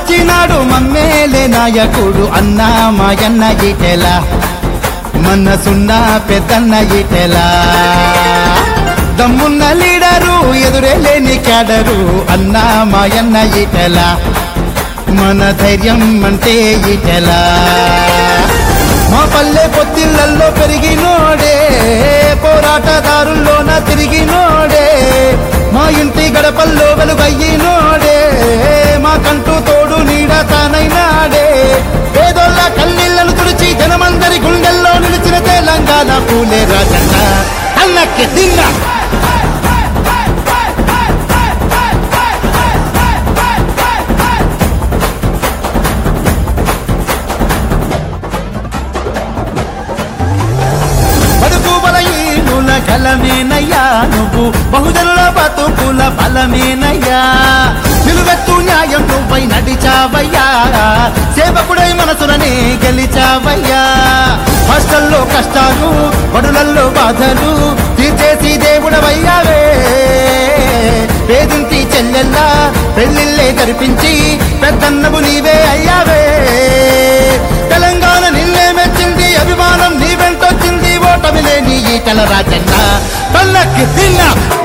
వచ్చినాడు మమ్మేలే నాయకుడు అన్నా మాయన్న ఈటెల మనసున్న పెద్దన్న ఈటెల దమ్మున్న లీడరు ఎదురే లేని క్యాడరు అన్నా మాయన్న ఈటెల మన ధైర్యం అంటే ఈటెల మా పల్లె పొత్తిళ్లల్లో పెరిగినోడే పోరాటదారుల్లోన తిరిగినోడే మా ఇంటి గడపల్లో వెలుగయ్యినోడే మా కంటూ తోడు నీడ తానైనాడే పేదోళ్ళ కన్నీళ్లను తుడిచి జనమందరి గుండెల్లో నిలిచిన తెలంగాణ పూలే రాజన్న అన్నకి దిన్న కలమేనయ్యా నువ్వు బహుజనుల బతుకుల బలమేనయ్యా నిలువెత్తు న్యాయం నువ్వై నడిచావయ్యా సేవకుడై మనసులనే గెలిచావయ్యా హాస్టల్లో కష్టాలు బడులల్లో బాధలు తీర్చేసి దేవుడవయ్యావే పేదింటి చెల్లెల్లా పెళ్లిళ్ళే జరిపించి పెద్దన్నవు నీవే అయ్యావే తెలంగాణ నిన్నే మెచ్చింది అభిమానం నీ వెంటొచ్చింది ఓటమి లేని ఈటెల రాజన్న పల్లకి తిన్న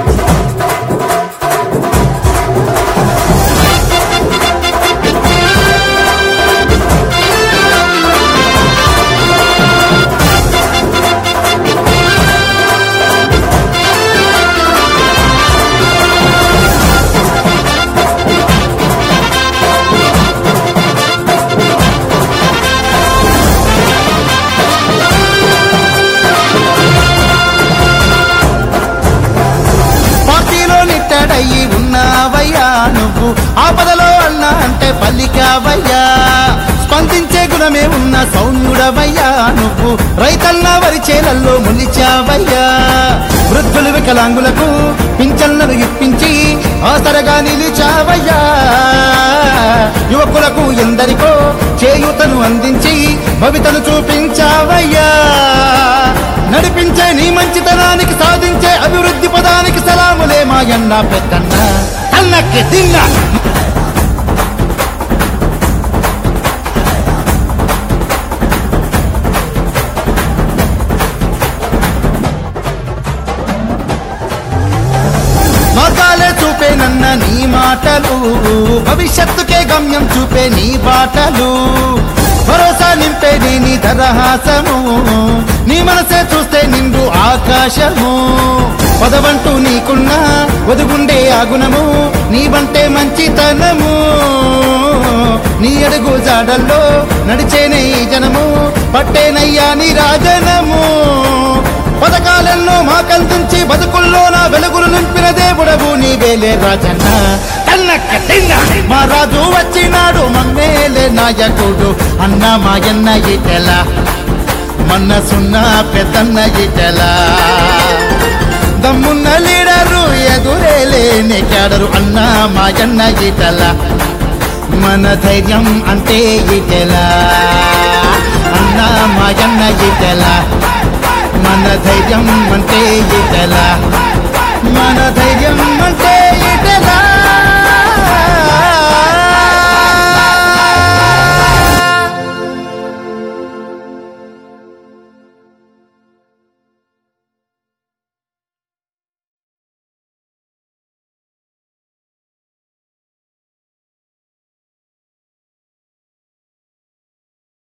ఉన్నావయ్యా నువ్వు ఆపదలో అన్నా అంటే పల్లికావయ్యా స్పందించే గుణమే ఉన్న సౌమ్యుడవయ్యా నువ్వు రైతన్న వరి చేలల్లో మునిచావయ్యా వృద్ధులు వికలాంగులకు పింఛన్లను ఇప్పించి ఆసరగా నిలిచావయ్యా యువకులకు ఎందరికో చేయూతను అందించి భవితను చూపించావయ్యా నడిపించే నీ మంచితనానికి సాధించే అభివృద్ధి పదానికి సలాములే మాయన్న పెద్దన్న అన్నకి తిన్న మార్గాలే చూపేనన్న నీ మాటలు భవిష్యత్తుకే గమ్యం చూపే నీ బాటలు భరోసా నింపే నీ దరహాసము నీ మనసే చూస్తే నిండు ఆకాశము పదవంటూ నీకున్నా ఒదుగుండే ఆగుణము నీవంటే మంచితనము నీ అడుగు జాడల్లో నడిచేనే ఈ జనము పట్టేనయ్యా నీ రాజనము పథకాలెన్నో మాకందించి బతుకుల్లో నా వెలుగులు నింపిన దేవుడవు నీవేలే రాజన్న కన్నక్క తిన్న మా రాజు వచ్చినాడు మమ్మేలే నాయకుడు అన్న మాయన్న ఈటెల మనసున్న పెద్దన్న ఈటెల దమ్మున్న లీడరు ఎదురే లేని క్యాడరు అన్న మాయన్న ఈటెల మన ధైర్యం అంటే ఈటెల అన్న మాయన్న ఈటెల మన ధైర్యం అంటే ఈటెల మన ధైర్యం అంటే